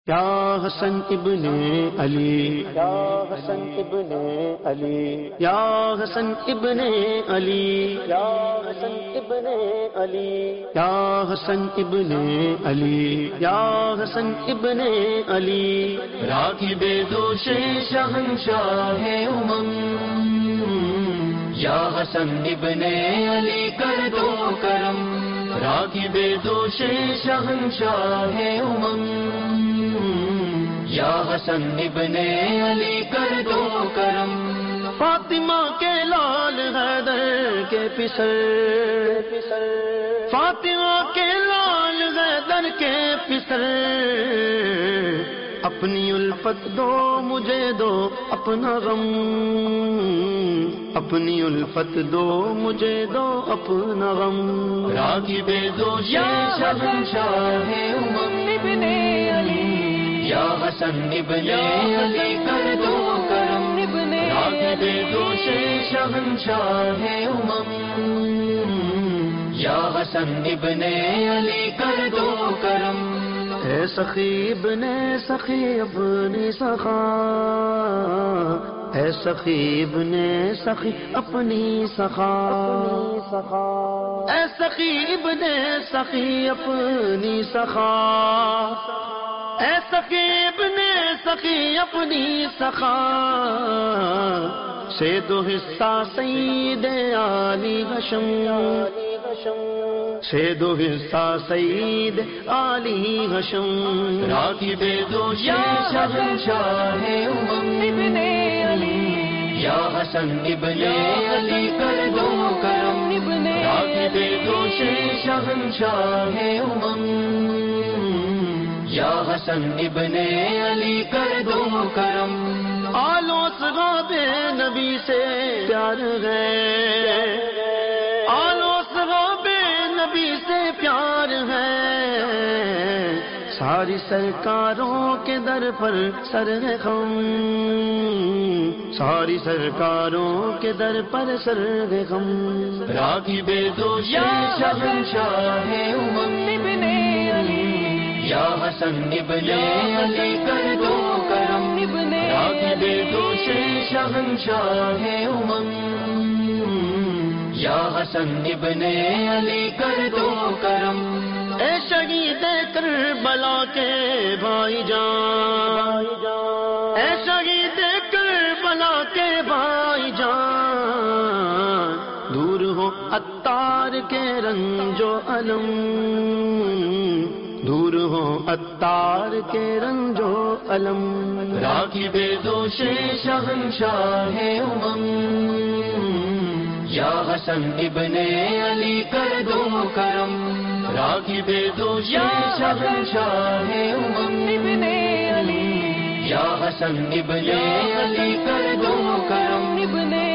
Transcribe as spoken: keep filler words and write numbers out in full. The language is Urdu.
یا حسن ابن علی، یا حسن ابن علی، یا حسن ابن علی، یا حسن ابن علی، یا حسن ابن علی، یا حسن ابن علی، راکب دوش شہنشاہ امم، یا حسن ابن علی کر دو کرم، راکب دوش شہنشاہ امم، یا حسن ابن علی کر دو کرم، فاطمہ کے لال حیدر کے پسر، فاطمہ کے لال حیدر کے پسر، اپنی الفت دو مجھے دو اپنا غم، اپنی الفت دو مجھے دو اپنا غم، راکب دوش شہنشاہ امم ابن علی، یا حسن ابن علی کر دو کرم، راکب دوش شہنشاہ امم، یا حسن ابن علی کر دو کرم، اے سخی ابن سخی اپنی سخا، اے سخی ابن سخی اپنی سخا، اے سخی ابن سخی اپنی سخا، اے سخی ابن سخی اپنی سخا، سے دو حصہ سید علی ہاشم، سے دو حصہ سید علی ہاشم، راکب دوش شہنشاہ امم ابن علی، یا حسن ابن علی کر دو کرم، راکب دوش شہنشاہ امم، یا حسن ابن علی کر دو کرم، آلو صحاب نبی سے پیار ہے، آلو صحاب نبی سے پیار ہے، ساری سرکاروں کے در پر سر ہے خم، ساری سرکاروں کے در پر سر ہے غم، راکب دوش شہنشاہ امم ابن علی، یا حسن ابن علی کر دو کرم، راکب دوش شہنشاہ امم، یا حسن ابن علی کر دو کرم، اے شہید کربلا کے بھائی جان، اے شہید کربلا کے بھائی جان، دور ہو عطار کے رنج و الم، دور ہو عطار کے رنج و الم، راکب دوش شہنشاہ امم، یا حسن ابن علی کر دو کرم، راکب دوش شہنشاہ امم ابن علی، یا حسن ابن علی کر دو کرم،